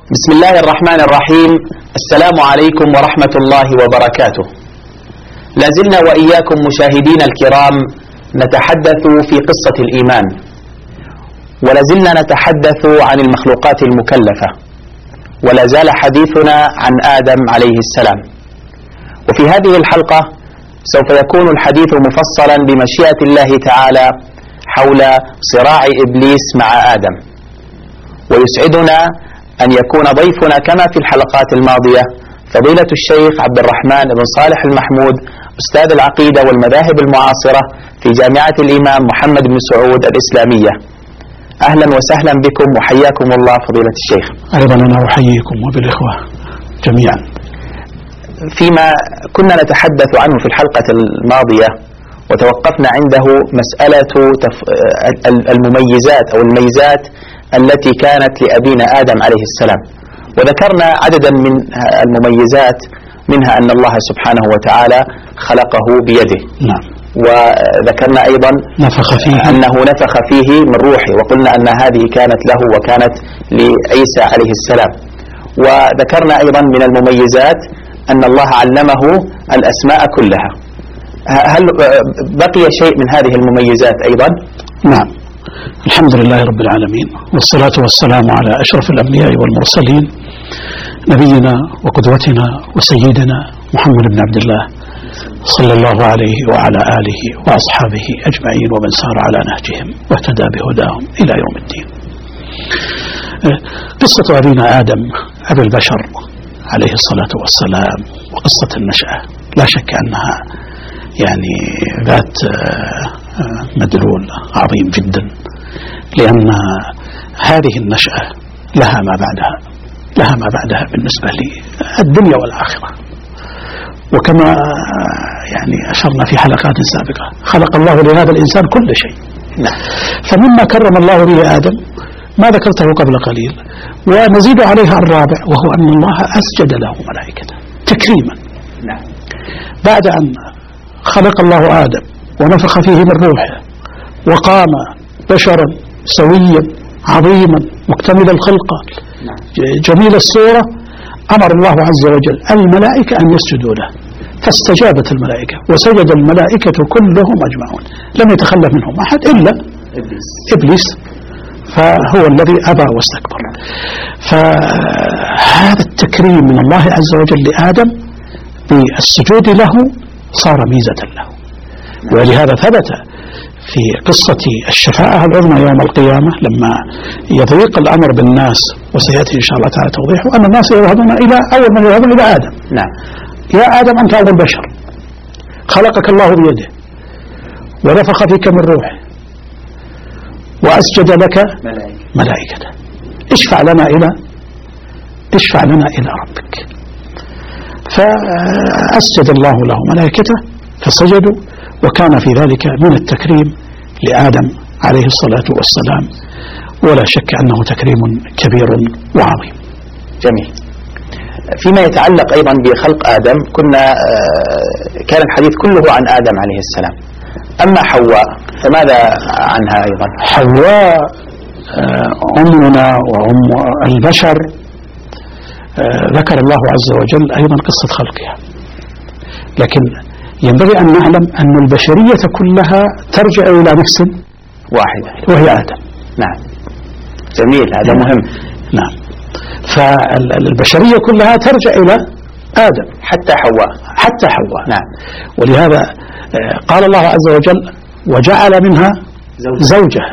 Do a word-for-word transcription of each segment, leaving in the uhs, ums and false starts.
بسم الله الرحمن الرحيم. السلام عليكم ورحمة الله وبركاته. لازلنا وإياكم مشاهدين الكرام نتحدث في قصة الإيمان، ولازلنا نتحدث عن المخلوقات المكلفة، ولا زال حديثنا عن آدم عليه السلام. وفي هذه الحلقة سوف يكون الحديث مفصلا بمشيئة الله تعالى حول صراع إبليس مع آدم. ويسعدنا أن يكون ضيفنا كما في الحلقات الماضية فضيلة الشيخ عبد الرحمن بن صالح المحمود، أستاذ العقيدة والمذاهب المعاصرة في جامعة الإمام محمد بن سعود الإسلامية. أهلا وسهلا بكم وحياكم الله فضيلة الشيخ. أيضا أنا أحييكم وبالإخوة جميعا. فيما كنا نتحدث عنه في الحلقة الماضية وتوقفنا عنده مسألة المميزات أو الميزات التي كانت لأبينا آدم عليه السلام، وذكرنا عددا من المميزات، منها أن الله سبحانه وتعالى خلقه بيده. نعم. وذكرنا أيضا نفخ فيه أنه نفخ فيه من روحه، وقلنا أن هذه كانت له وكانت لعيسى عليه السلام. وذكرنا أيضا من المميزات أن الله علمه الأسماء كلها. هل بقي شيء من هذه المميزات أيضا؟ نعم. الحمد لله رب العالمين، والصلاة والسلام على أشرف الأنبياء والمرسلين، نبينا وقدوتنا وسيدنا محمد بن عبد الله صلى الله عليه وعلى آله وأصحابه أجمعين ومن سار على نهجهم واهتدى بهداهم إلى يوم الدين. قصة أبينا آدم أبي البشر عليه الصلاة والسلام وقصة النشأة لا شك أنها يعني ذات مدلول عظيم جدا، لأن هذه النشأة لها ما بعدها لها ما بعدها بالنسبة للدنيا والآخرة. وكما يعني أشرنا في حلقات سابقة، خلق الله لهذا الإنسان كل شيء. فمما كرم الله به آدم ما ذكرته قبل قليل، ونزيد عليها الرابع، وهو أن الله أسجد له ملائكته تكريما. بعد أن خلق الله آدم ونفخ فيه من روحه وقام بشرا سويا عظيما مكتمل الخلقة جميل الصورة، أمر الله عز وجل الملائكة أن يسجدوا له، فاستجابت الملائكة وسجد الملائكة كلهم أجمعون، لم يتخلف منهم أحد إلا إبليس, إبليس فهو الذي أبى واستكبر. فهذا التكريم من الله عز وجل لآدم بالسجود له صار ميزة له. ولهذا ثبت في قصة الشفاعة العظمى يوم القيامة لما يضيق الأمر بالناس، وسيأتي إن شاء الله تعالى توضيحه، أن الناس يذهبون إلى أول من يذهبون إلى آدم. نعم. يا آدم أنت أول بشر، خلقك الله بيده ونفخ فيك من روحه وأسجد لك ملائكته، اشفع لنا إلى اشفع لنا إلى ربك. فأسجد الله له ملائكته فسجدوا، وكان في ذلك من التكريم لآدم عليه الصلاة والسلام، ولا شك أنه تكريم كبير وعظيم. جميل. فيما يتعلق أيضا بخلق آدم، كنا كان الحديث كله عن آدم عليه السلام. أما حواء فماذا عنها أيضا؟ حواء أمنا وأم البشر ذكر الله عز وجل أيضا قصة خلقها، لكن ينبغي أن نعلم أن البشرية كلها ترجع إلى نفس واحدة وهي آدم. نعم. جميل، هذا نعم. مهم. نعم. فالبشرية كلها ترجع إلى آدم حتى حواء حتى حواء نعم. ولهذا قال الله عز وجل وجعل منها زوجها.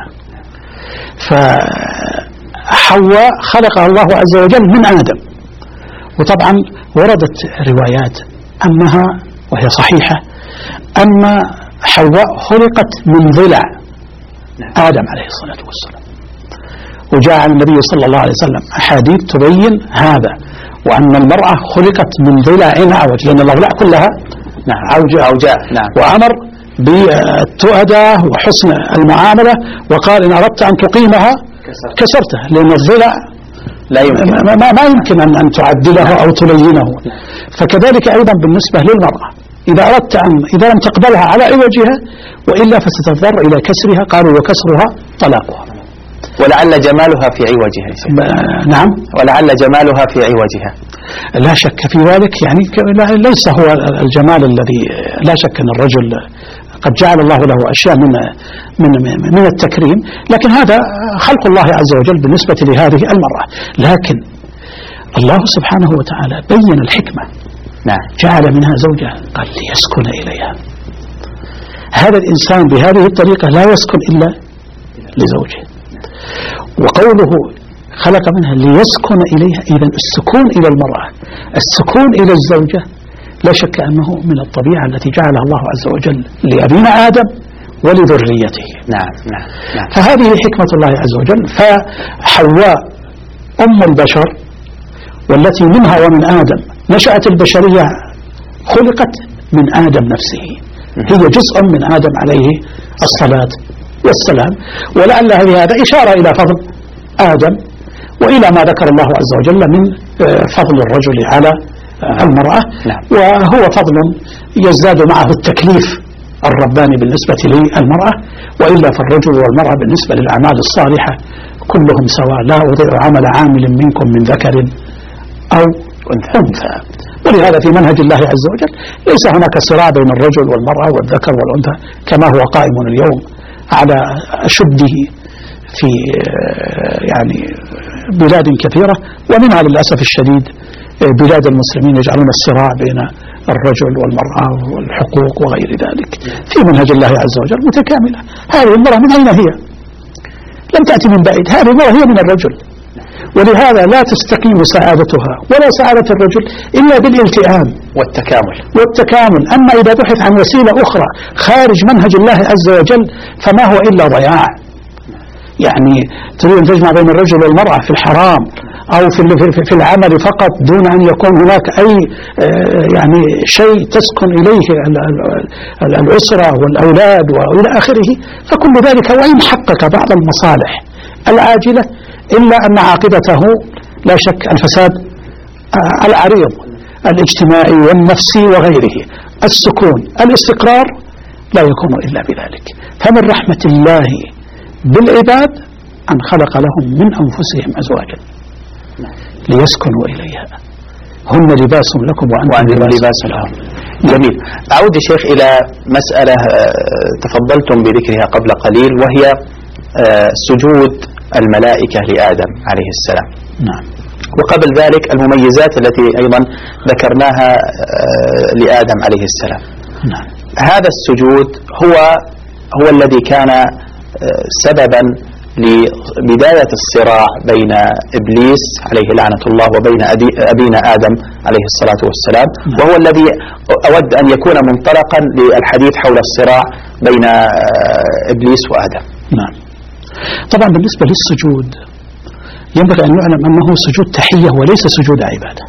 فحواء خلقها الله عز وجل من آدم. وطبعا وردت روايات أنها، وهي صحيحة، أن حواء خلقت من ضلع آدم عليه الصلاة والسلام. وجاء عن النبي صلى الله عليه وسلم أحاديث تبين هذا، وأن المرأة خلقت من ضلع عوج، لأن الأضلاع كلها عوجاء عوجاء. نعم. وأمر بالتؤدة وحسن المعاملة، وقال إن أردت أن تقيمها كسرته، لأن الضلع لا يمكن ما, ما, ما يمكن أن, أن تعدله أو تلينه. فكذلك أيضا بالنسبة للمرأة، إذا أردت أن إذا لم تقبلها على عوجها وإلا فستضطر إلى كسرها، قالوا وكسرها طلاقها. ولعل جمالها في عوجها. نعم، ولعل جمالها في عوجها. لا شك في ذلك، يعني ليس هو الجمال الذي، لا شك أن الرجل قد جعل الله له أشياء من من من التكريم، لكن هذا خلق الله عز وجل بالنسبة لهذه المرأة. لكن الله سبحانه وتعالى بين الحكمة. نعم. جعل منها زوجها، قال ليسكن إليها. هذا الإنسان بهذه الطريقة لا يسكن إلا لزوجه. وقوله خلق منها ليسكن إليها، إذن السكون إلى المرأة، السكون إلى الزوجة لا شك أنه من الطبيعة التي جعلها الله عز وجل لأبينا آدم ولذريته. نعم نعم نعم. فهذه حكمة الله عز وجل. فحواء أم البشر والتي منها ومن آدم نشأت البشرية، خلقت من آدم نفسه، هي جزء من آدم عليه الصلاة والسلام. ولعل هذا إشارة إلى فضل آدم وإلى ما ذكر الله عز وجل من فضل الرجل على المرأة. نعم. وهو فضل يزداد معه التكليف الرباني بالنسبة للمرأة، وإلا فالرجل والمرأة بالنسبة للأعمال الصالحة كلهم سواء، لا أضيع عمل عامل منكم من ذكر أو أنثى. ولهذا في منهج الله عز وجل ليس هناك صراع بين الرجل والمرأة والذكر والأنثى كما هو قائم اليوم على أشده في يعني بلاد كثيرة، ومنها للأسف الشديد بلاد المسلمين يجعلون الصراع بين الرجل والمرأة والحقوق وغير ذلك. في منهج الله عز وجل متكاملة. هذه المرأة من أين هي؟ لم تأتي من بعيد، هذه المرأة هي من الرجل، ولهذا لا تستقيم سعادتها ولا سعادة الرجل إلا بالالتئام والتكامل والتكامل. أما إذا بحث عن وسيلة أخرى خارج منهج الله عز وجل فما هو إلا ضياع. يعني تريد أن تجمع بين الرجل والمرأة في الحرام أو في في العمل فقط دون أن يكون هناك أي يعني شيء تسكن إليه الأسرة والأولاد وإلى آخره، فكل ذلك وإن حقق بعض المصالح العاجلة إلا أن عاقبته لا شك الفساد العريض الاجتماعي والنفسي وغيره. السكون الاستقرار لا يكون إلا بذلك. فمن رحمة الله بالعباد أن خلق لهم من أنفسهم أزواجا ليسكنوا إليها، هن لباس لكم وأنتم لباس لهم. جميل. أعود يا شيخ إلى مسألة تفضلتم بذكرها قبل قليل، وهي سجود الملائكة لآدم عليه السلام. نعم. وقبل ذلك المميزات التي أيضا ذكرناها لآدم عليه السلام. نعم. هذا السجود هو هو الذي كان سببا لبداية الصراع بين إبليس عليه لعنة الله وبين أبينا آدم عليه الصلاة والسلام. نعم. وهو الذي أود أن يكون منطلقا للحديث حول الصراع بين إبليس وآدم. نعم. طبعا بالنسبة للسجود ينبغي أن يعلم أنه سجود تحية وليس سجود عبادة،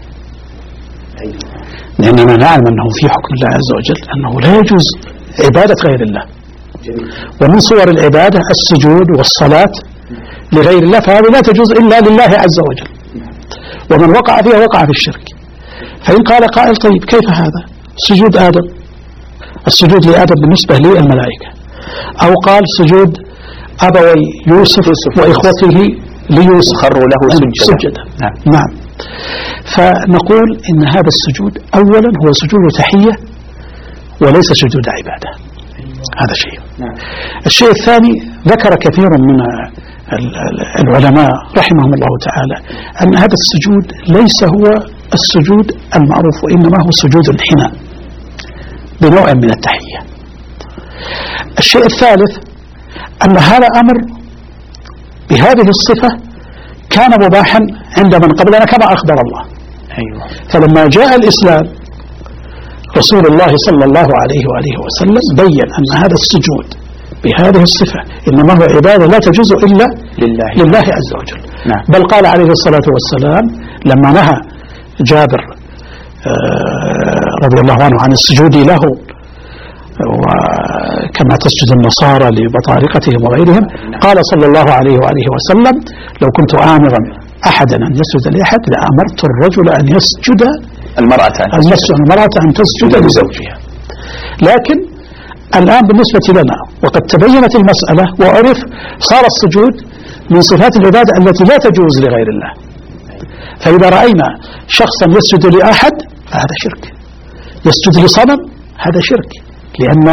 لأننا نعلم أنه في حكم الله عز وجل أنه لا يجوز عبادة غير الله. ومن صور العبادة السجود والصلاة لغير الله، فهذه لا تجوز إلا لله عز وجل، ومن وقع فيها وقع في الشرك. فإن قال قائل طيب كيف هذا سجود آدم، السجود لآدم بالنسبة للملائكة، أو قال سجود أبوي يوسف وإخوته ليوسف خروا له سجدا. نعم. نعم. فنقول إن هذا السجود أولا هو سجود تحية وليس سجود عبادة. هذا شيء. نعم. الشيء الثاني ذكر كثير من العلماء رحمهم الله تعالى أن هذا السجود ليس هو السجود المعروف، وإنما هو سجود الحناء بنوع من التحية. الشيء الثالث أن هذا أمر بهذه الصفة كان مباحا عند من قبلنا كما أخبر الله. أيوة. فلما جاء الإسلام رسول الله صلى الله عليه وآله وسلم بين أن هذا السجود بهذه الصفة إنما هو عبادة لا تجوز إلا لله, لله عز وجل. نعم. بل قال عليه الصلاة والسلام لما نهى جابر رضي الله عنه عن السجود له، وكما تسجد النصارى لبطارقتهم وغيرهم، قال صلى الله عليه وآله وسلم لو كنت آمرا أحدا أن يسجد لأحد لأمرت الرجل أن يسجد المرأة المرأة أن تسجد لزوجها. لكن الآن بالنسبة لنا وقد تبينت المسألة وعرف صار السجود من صفات العبادة التي لا تجوز لغير الله. فإذا رأينا شخصا يسجد لأحد فهذا شرك، يسجد لصنم هذا شرك، لأن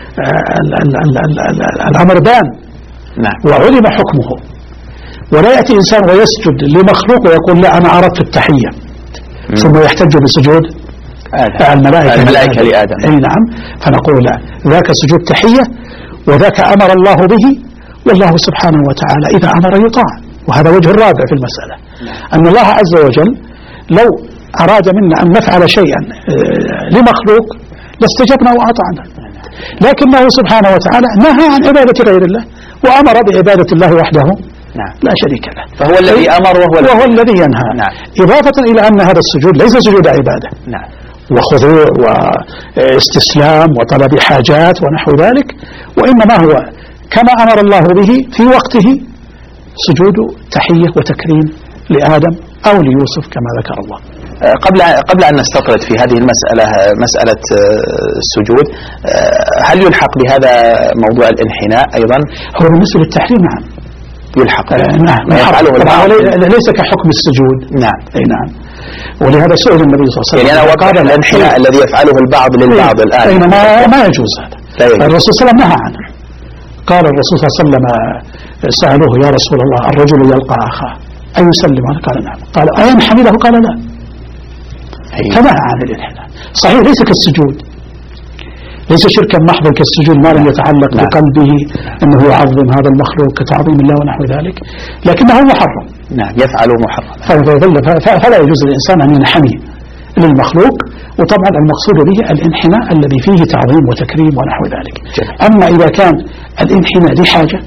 الأمر بان وعلم حكمه. ولا يأتي إنسان ويسجد لمخلوق ويقول لا أنا أردت التحية ثم يحتج بسجود الملائكة, الملائكة لآدم. أي نعم. فنقول لا، ذاك سجود تحية وذاك أمر الله به، والله سبحانه وتعالى إذا أمر يطاع. وهذا وجه الرابع في المسألة، أن الله عز وجل لو أراد منا أن نفعل شيئا لمخلوق لاستجبنا وأطعنا، لكنه سبحانه وتعالى نهى عن عبادة غير الله وأمر بعبادة الله وحده نعم. لا شريك له، فهو الذي أمر وهو, وهو الذي ينهى. نعم. إضافة إلى أن هذا السجود ليس سجود عبادة، نعم. وخضوع واستسلام وطلب حاجات ونحو ذلك، وإنما هو كما أمر الله به في وقته سجود تحية وتكريم لآدم أو ليوسف كما ذكر الله. قبل قبل أن نستطرد في هذه المسألة، مسألة السجود، هل يلحق بهذا موضوع الانحناء أيضا؟ هو بالنسبة للتحريم نعم يلحق. نعم يفعله البعض، ليس كحكم السجود. نعم. أي نعم. ولهذا سئل النبي صلى الله عليه وسلم، يعني أنا وقال الانحناء الذي يفعله البعض للبعض الآن أين ما ما يجوز هذا. الرسول صلى الله عليه وسلم نهى عنه. قال الرسول صلى الله عليه وسلم، سألوه يا رسول الله الرجل يلقى أخاه أيسلم عنه؟ قال نعم. قال أينحني له؟ قال لا. فنهى عن الانحناء. صحيح ليس كالسجود، ليس شركا محضا كالسجود ما لم يتعلق نعم. بقلبه أنه يعظم هذا المخلوق كتعظيم الله ونحو ذلك، لكنه محرم. نعم يفعله محرم. فلا يجوز للإنسان أن ينحني للمخلوق، وطبعا المقصود به الانحناء الذي فيه تعظيم وتكريم ونحو ذلك. جميل. أما إذا كان الانحناء لحاجة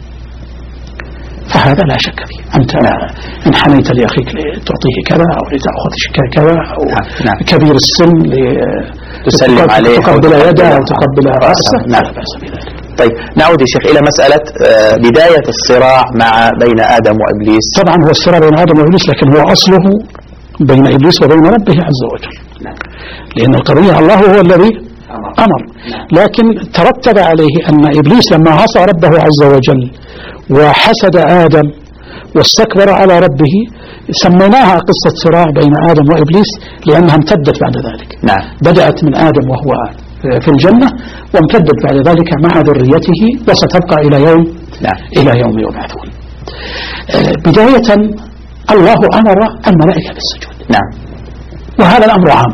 فهذا لا شك فيه. أنت نعم. انحنيت لأخيك لتعطيه كذا أو لتأخذ كذا أو نعم. كبير السن تسلم عليه تقبل يده أو تقبل رأسه نعم. لا بأس بذلك. طيب نعود يا شيخ إلى مسألة بداية الصراع مع بين آدم وإبليس. طبعا هو الصراع بين آدم وإبليس، لكن هو أصله بين إبليس وبين ربه عز وجل. نعم. لأن القضية الله هو الذي أمر، لكن ترتب عليه أن إبليس لما عصى ربه عز وجل وحسد آدم واستكبر على ربه سميناها قصة صراع بين آدم وإبليس لأنها امتدت بعد ذلك. نعم. بدأت من آدم وهو في الجنة وامتدت بعد ذلك مع ذريته وستبقى إلى يوم نعم. إلى يوم يبعثون. بداية الله أمر الملائكة بالسجود. نعم. وهذا الأمر عام.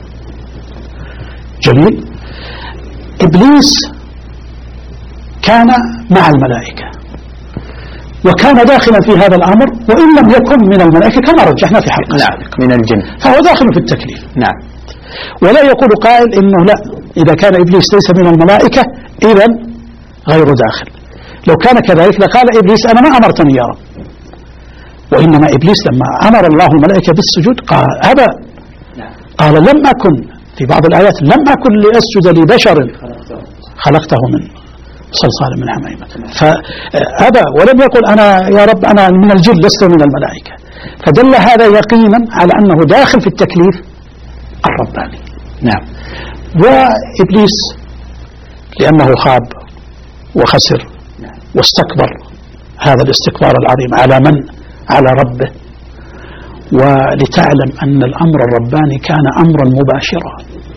جميل. إبليس كان مع الملائكة وكان داخلا في هذا الأمر، وإن لم يكن من الملائكة كما رجحنا في حلقة نعم من الجن، فهو داخل في التكليف. نعم. ولا يقول قائل إنه لا، إذا كان إبليس ليس من الملائكة إذن غير داخل. لو كان كذلك لقال إبليس أنا ما أمرتني يا رب. وإنما إبليس لما أمر الله الملائكة بالسجود قال أبى. قال لم أكن، في بعض الآيات لم أكن لأسجد لبشر خلقته من صلصال من حميمة، فأبى ولم يقل أنا يا رب أنا من الجن لست من الملائكة. فدل هذا يقينا على أنه داخل في التكليف الرباني. نعم. وإبليس لأنه خاب وخسر واستكبر هذا الاستكبار العظيم على من؟ على ربه. ولتعلم أن الأمر الرباني كان أمرا مباشرا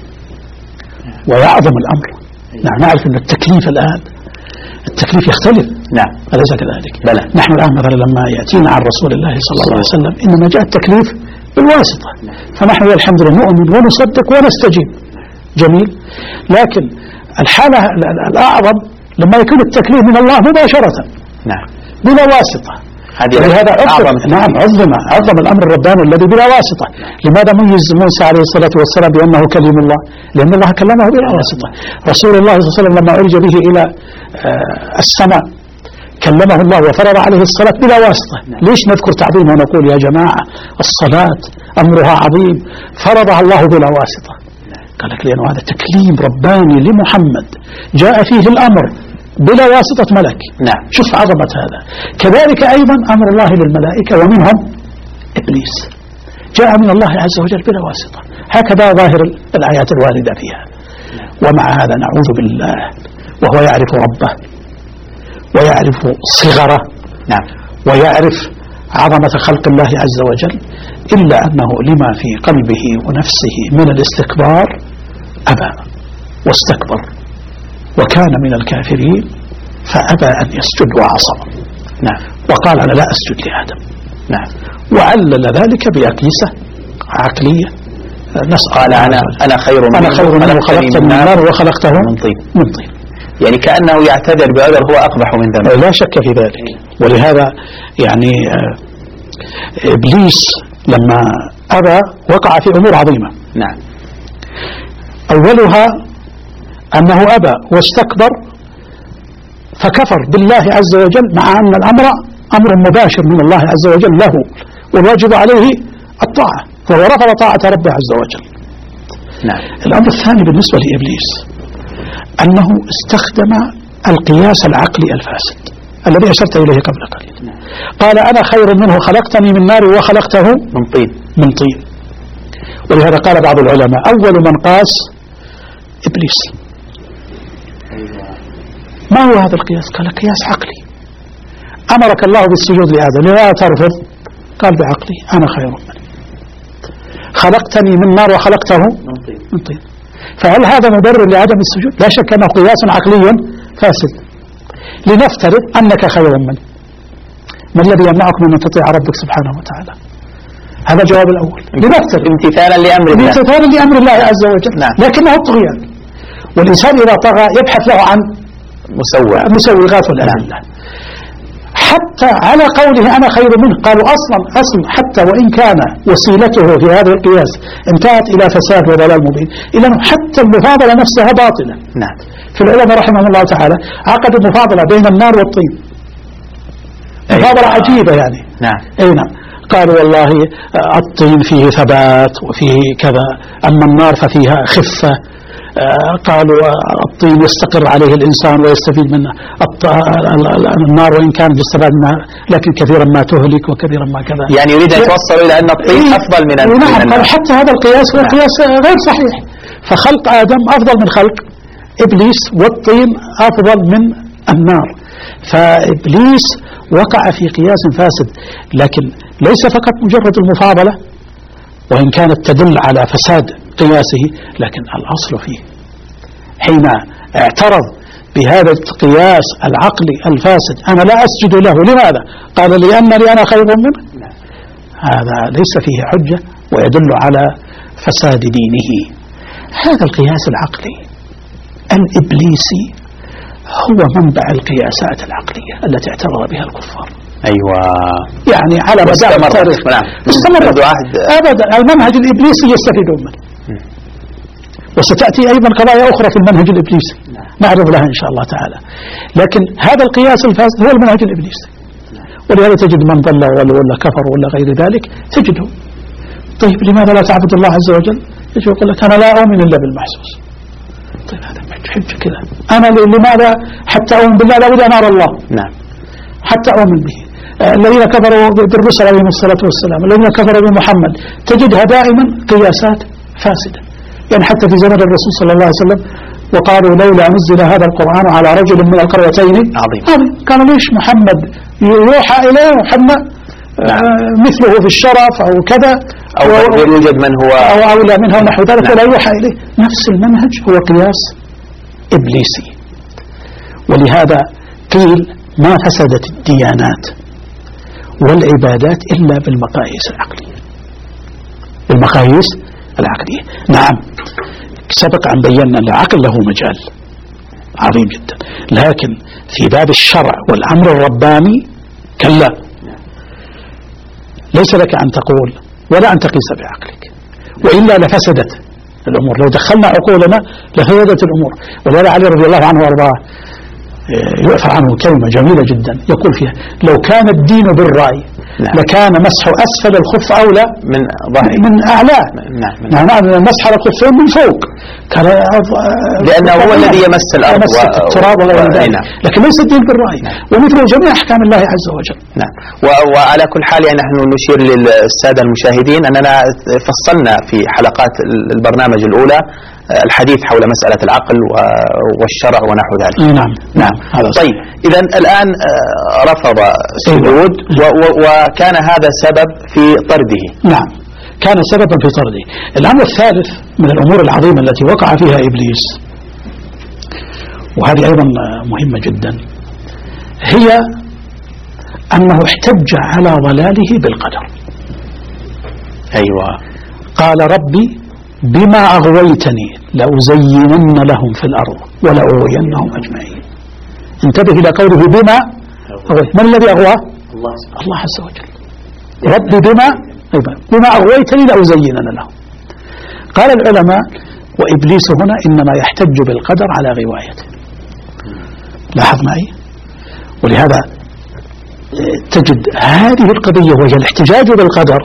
ويعظم الأمر. نعم نعرف أن التكليف الآن التكليف يختلف. نعم. أليس كذلك؟ بلى. نحن الآن مثلا لما يأتينا عن رسول الله صلى الله عليه وسلم إنما جاء التكليف بالواسطة، فنحن الحمد لله نؤمن ونصدق ونستجيب. جميل. لكن الحالة الأعظم لما يكون التكليف من الله مباشرة. نعم. بلا واسطة. هذا أعظم. نعم عظم عظم الأمر الرباني الذي بلا واسطة. لماذا ميز موسى عليه الصلاة والسلام بأنه كلم الله؟ لأن الله كلمه بلا واسطة. رسول الله صلى الله عليه وسلم لما عرج به إلى السماء كلمه الله وفرض عليه الصلاة بلا واسطة. ليش نذكر تعظيم ونقول يا جماعة الصلاة أمرها عظيم فرضها الله بلا واسطة؟ قال لك لأنه هذا تكليم رباني لمحمد جاء فيه الأمر بلا واسطة ملك. نعم. شوف عظمة هذا. كذلك أيضا أمر الله للملائكة ومنهم إبليس جاء من الله عز وجل بلا واسطة. هكذا ظاهر الآيات الواردة فيها. ومع هذا نعوذ بالله وهو يعرف ربه ويعرف صغره. نعم. ويعرف عظمة خلق الله عز وجل، إلا أنه لما في قلبه ونفسه من الاستكبار أبى واستكبر وكان من الكافرين، فأبى أن يسجد وعصى. نعم. وقال أنا لا أسجد لآدم. نعم. وعلل ذلك بأقيسة عقلية. قال أنا أنا خير منه، أنا خير منه خلقته من نار وخلقته من طين. من طين. يعني كأنه يعتذر بعذر هو أقبح من ذنب. لا شك في ذلك. ولهذا يعني إبليس لما أبى وقع في أمور عظيمة. نعم. أولها أنه أبى واستكبر فكفر بالله عز وجل، مع أن الأمر أمر مباشر من الله عز وجل له، والواجب عليه الطاعة، فهو رفض طاعة ربه عز وجل. نعم. الأمر الثاني بالنسبة لإبليس أنه استخدم القياس العقلي الفاسد الذي أشرت إليه قبل قليل. نعم. قال أنا خير منه خلقتني من نار وخلقته من طين. من طين. ولهذا قال بعض العلماء أول من قاس إبليس. ما هو هذا القياس؟ قال قياس عقلي. أمرك الله بالسجود لآدم، لماذا ترفض؟ قال بعقلي أنا خير منه، خلقتني من نار وخلقته من طين. فهل هذا مبرر لعدم السجود؟ لا شك أنه قياس عقلي فاسد. لنفترض أنك خير منه، ما الذي يمنعك من أن تطيع ربك سبحانه وتعالى؟ هذا الجواب الأول. لنفترض امتثالا لأمر الله، امتثالا لأمر الله عز وجل. نعم. لكنه الطغيان، والإنسان إذا طغى يبحث له عن مسوغ مسوغات والأدلة. نعم. حتى على قوله أنا خير منه قالوا أصلا أصلا حتى وإن كان وسيلته في هذا القياس انتهت إلى فساد وضلال مبين، إلا حتى المفاضلة نفسها باطلة. نعم. في العلماء رحمهم الله تعالى عقدوا مفاضلة بين النار والطين، مفاضلة عجيبة يعني. نعم. أي نعم. قالوا والله الطين فيه ثبات وفيه كذا، أما النار ففيها خفة. قالوا الطين يستقر عليه الإنسان ويستفيد منه، النار وإن كان يستفاد منها لكن كثيرا ما تهلك وكثيرا ما كذا. يعني يريد أن يتوصل إلى أن الطين أفضل من النار. نعم. قالوا حتى هذا القياس هو قياس غير صحيح، فخلق آدم أفضل من خلق إبليس، والطين أفضل من النار. فإبليس وقع في قياس فاسد، لكن ليس فقط مجرد المفاضلة وإن كانت تدل على فساد قياسه، لكن الأصل فيه حين اعترض بهذا القياس العقلي الفاسد أنا لا أسجد له، لماذا؟ قال لأنني أنا خير منه. هذا ليس فيه حجة ويدل على فساد دينه. هذا القياس العقلي الإبليسي هو منبع القياسات العقلية التي اعترض بها الكفار. أيوة. يعني على مدار التاريخ استمرت أبدا المنهج الإبليسي يستفيدون منه. وستأتي أيضا قضايا أخرى في المنهج الإبليسي نعرض لها إن شاء الله تعالى، لكن هذا القياس الفاسد هو المنهج الإبليسي. ولهذا تجد من ضل ولا كفر ولا غير ذلك تجده. طيب لماذا لا تعبد الله عز وجل؟ يجي يقول لك أنا لا أؤمن إلا بالمحسوس. طيب هذا حجة كذا. أنا لماذا حتى أؤمن بالله لابد أن أرى الله. نعم. حتى أؤمن به. الذين كفروا بالرسل عليهم الصلاة والسلام، الذين كفروا بمحمد، تجدها دائما قياسات فاسدة. يعني حتى في زمن الرسول صلى الله عليه وسلم وقالوا لولا نزل هذا القرآن على رجل من القريتين عظيم. قالوا ليش محمد يوحى إليه محمد مثله في الشرف أو كذا، أو يوجد من هو أو أولى منه ونحو ذلك ولا يوحى إليه. نفس المنهج هو قياس إبليسي. ولهذا قيل ما فسدت الديانات والعبادات إلا بالمقاييس العقلية. بالمقاييس العقلية. نعم سبق أن بينا العقل له مجال عظيم جدا، لكن في باب الشرع والأمر الرباني كلا، ليس لك أن تقول ولا أن تقيس بعقلك، وإلا لفسدت الأمور. لو دخلنا عقولنا لفسدت الأمور. ولهذا علي رضي الله عنه وارضاه يؤثر عنه كلمة جميلة جدا يقول فيها لو كان الدين بالرأي نعم. لكان مسح أسفل الخف أولى من ظهره من أعلاه. نعم. نعم. نعم. مسح الخفين من فوق كان لأنه هو الذي يمس الأرض يمس التراب وغير ذلك. نعم. لكن ليس الدين بالرأي نعم. ومثل جميع أحكام الله عز وجل. نعم. وعلى كل حال يعني نحن نشير للسادة المشاهدين أننا فصلنا في حلقات البرنامج الأولى الحديث حول مسألة العقل والشرع ونحو ذلك. نعم نعم. طيب إذا الآن رفض السجود وكان هذا سبب في طرده. نعم كان سببا في طرده. الأمر الثالث من الأمور العظيمة التي وقع فيها إبليس، وهذه أيضا مهمة جدا، هي أنه احتج على ضلاله بالقدر. أيوة. قال ربي بما أغويتني لأزينن لهم في الأرض ولأغوينهم أجمعين. انتبه إلى قوله بما أغويت. من الذي أغواه؟ الله, الله عز وجل. ربي بما بما أغويتني لأزينن لهم. قال العلماء وإبليس هنا إنما يحتج بالقدر على غوايته. لاحظ معي. ولهذا تجد هذه القضية وهي الاحتجاج بالقدر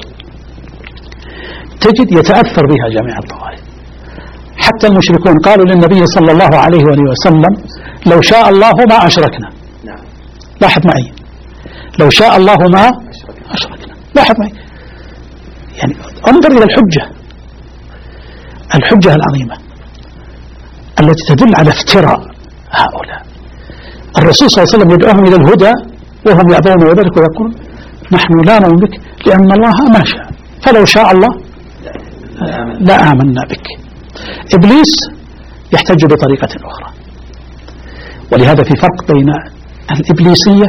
تجد يتأثر بها جميع الطوائف. حتى المشركون قالوا للنبي صلى الله عليه وسلم لو شاء الله ما أشركنا. لاحظ معي. لو شاء الله ما أشركنا. لاحظ معي. يعني انظر إلى الحجة الحجة العظيمة التي تدل على افتراء هؤلاء. الرسول صلى الله عليه وسلم يدعوهم إلى الهدى وهم يأبون وذلك ويقولون نحن لا نؤمن بك لأن الله ما شاء، فلو شاء الله لا آمنا بك. إبليس يحتج بطريقة أخرى، ولهذا في فرق بين الإبليسية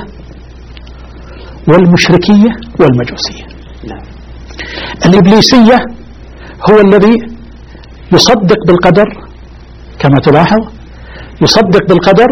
والمشركية والمجوسية. الإبليسية هو الذي يصدق بالقدر كما تلاحظ، يصدق بالقدر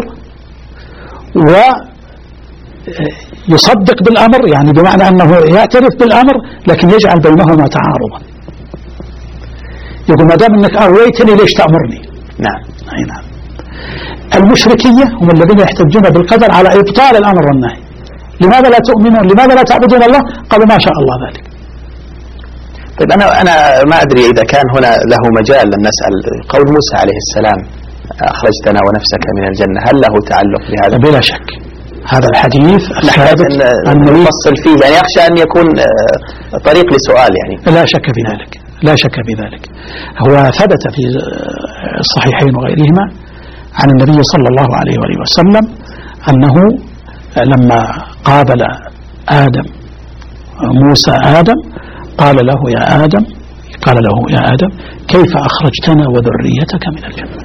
ويصدق بالأمر، يعني بمعنى أنه يعترف بالأمر لكن يجعل بينهما تعارضا. يقول ما دام أنك أغويتني ليش تأمرني؟ نعم. أي نعم. المشركية هم الذين يحتجون بالقدر على إبطال الأمر والنهي. لماذا لا تؤمنون؟ لماذا لا تعبدون الله؟ قالوا ما شاء الله ذلك. طيب أنا أنا ما أدري إذا كان هنا له مجال أن نسأل قول موسى عليه السلام أخرجتنا ونفسك من الجنة، هل له تعلق بهذا؟ بلا شك هذا الحديث الثابت أن نفصل فيه، يعني أخشى أن يكون طريق لسؤال يعني. لا شك في ذلك، لا شك في ذلك. هو ثبت في الصحيحين وغيرهما عن النبي صلى الله عليه وآله وسلم أنه لما قابل آدم موسى آدم قال له يا آدم قال له يا آدم كيف أخرجتنا وذريتك من الجنة؟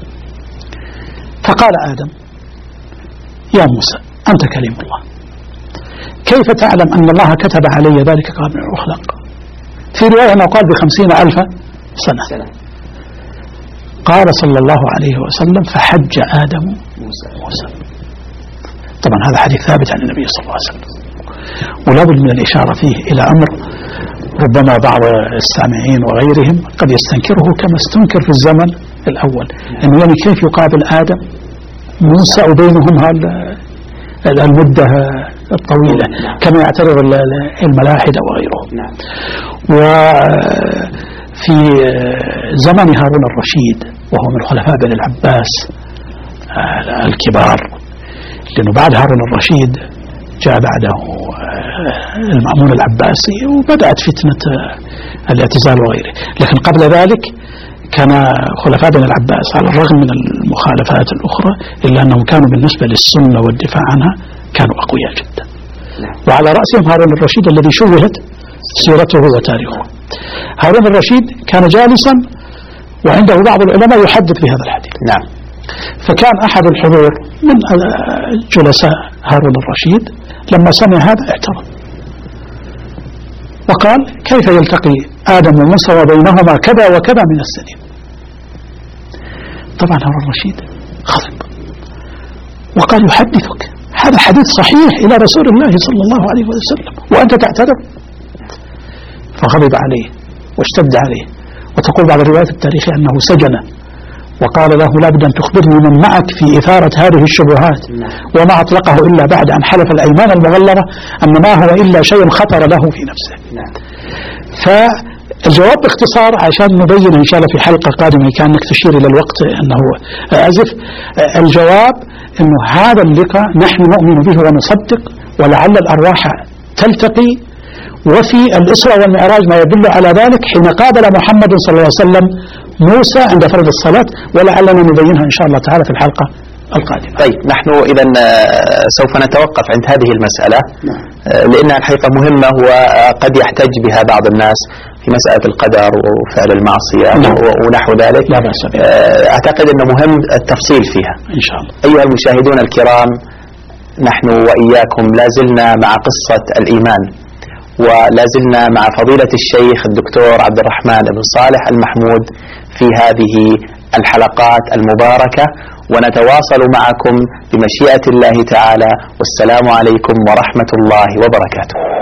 فقال آدم يا موسى أنت كليم الله، كيف تعلم أن الله كتب علي ذلك قبل أن أخلق؟ في رواية أنه قال بخمسين ألف سنة. قال صلى الله عليه وسلم فحج آدم موسى. طبعا هذا حديث ثابت عن النبي صلى الله عليه وسلم، ولا بد من الإشارة فيه إلى أمر ربما بعض السامعين وغيرهم قد يستنكره كما استنكر في الزمن الأول، أنه يعني كيف يقابل آدم موسى وبينهم المدة الطويلة كما يعترض الملاحدة وغيرهم. وفي زمن هارون الرشيد وهو من خلفاء بني العباس الكبار، لأنه بعد هارون الرشيد جاء بعده المأمون العباسي وبدأت فتنة الاعتزال وغيره، لكن قبل ذلك كان خلفاء بني العباس على الرغم من المخالفات الأخرى إلا أنهم كانوا بالنسبة للسنة والدفاع عنها كانوا أقوياء جدا. وعلى رأسهم هارون الرشيد الذي شوهت سيرته وتاريخه. هارون الرشيد كان جالسا وعنده بعض العلماء يحدث بهذا الحديث. نعم. فكان أحد الحضور من جلساء هارون الرشيد لما سمع هذا اعترض وقال كيف يلتقي آدم وموسى وبينهما كذا وكذا من السنين؟ طبعا هارون الرشيد غضب وقال يحدثك هذا حديث صحيح إلى رسول الله صلى الله عليه وسلم وأنت تعتذر؟ فغضب عليه واشتد عليه، وتقول بعض الروايات التاريخية أنه سجن وقال له لا بد أن تخبرني من معك في إثارة هذه الشبهات، وما أطلقه إلا بعد أن حلف الأيمان المغلظة أن ما هو إلا شيء خطر له في نفسه. فالجواب باختصار عشان نبين إن شاء الله في حلقة قادمة كأنك تشير إلى الوقت أنه أزف، الجواب أنه هذا اللقاء نحن نؤمن به ونصدق ولعل الأرواح تلتقي وفي الإسراء والمعراج ما يدل على ذلك حين قابل محمد صلى الله عليه وسلم موسى عند فرض الصلاة، ولعلنا نبينها إن شاء الله تعالى في الحلقة القادمة. طيب نحن إذا سوف نتوقف عند هذه المسألة لأنها الحقيقة مهمة وقد يحتج بها بعض الناس في مسألة القدر وفعل المعصية ونحو ذلك. لا بأس بها. أعتقد أنه مهم التفصيل فيها إن شاء الله. أيها المشاهدون الكرام، نحن وإياكم لازلنا مع قصة الإيمان، ولازلنا مع فضيلة الشيخ الدكتور عبد الرحمن بن صالح المحمود في هذه الحلقات المباركة، ونتواصل معكم بمشيئة الله تعالى، والسلام عليكم ورحمة الله وبركاته.